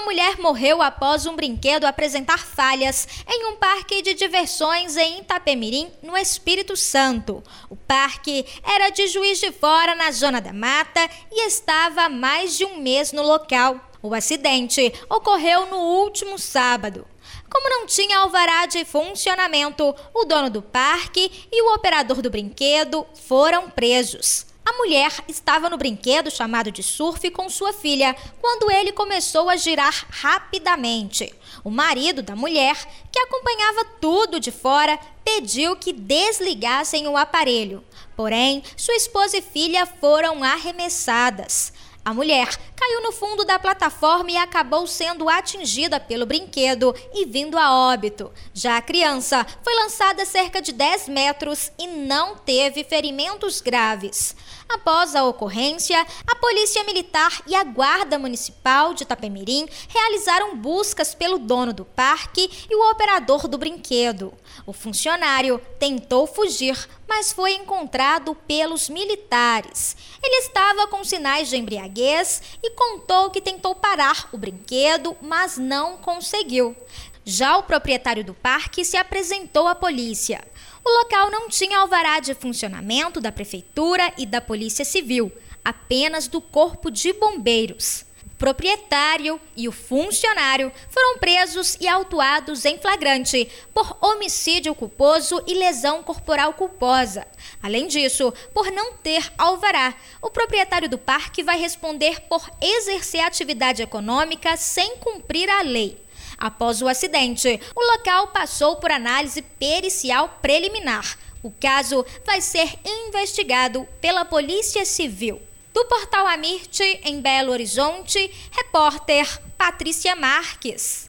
mulher morreu após um brinquedo apresentar falhas em um parque de diversões em Itapemirim, no Espírito Santo. O parque era de Juiz de Fora, na Zona da Mata, e estava há mais de um mês no local. O acidente ocorreu no último sábado. Como não tinha alvará de funcionamento, o dono do parque e o operador do brinquedo foram presos. A mulher estava no brinquedo chamado de surf com sua filha quando ele começou a girar rapidamente. O marido da mulher, que acompanhava tudo de fora, pediu que desligassem o aparelho. Porém, sua esposa e filha foram arremessadas. A mulher caiu no fundo da plataforma e acabou sendo atingida pelo brinquedo e vindo a óbito. Já a criança foi lançada a cerca de 10 metros e não teve ferimentos graves. Após a ocorrência, a Polícia Militar e a Guarda Municipal de Itapemirim realizaram buscas pelo dono do parque e o operador do brinquedo. O funcionário tentou fugir, mas foi encontrado pelos militares. Ele estava com sinais de embriaguez e contou que tentou parar o brinquedo, mas não conseguiu. Já o proprietário do parque se apresentou à polícia. O local não tinha alvará de funcionamento da Prefeitura e da Polícia Civil, apenas do Corpo de Bombeiros. O proprietário e o funcionário foram presos e autuados em flagrante por homicídio culposo e lesão corporal culposa. Além disso, por não ter alvará, o proprietário do parque vai responder por exercer atividade econômica sem cumprir a lei. Após o acidente, o local passou por análise pericial preliminar. O caso vai ser investigado pela Polícia Civil. Do Portal Amirte, em Belo Horizonte, repórter Patrícia Marques.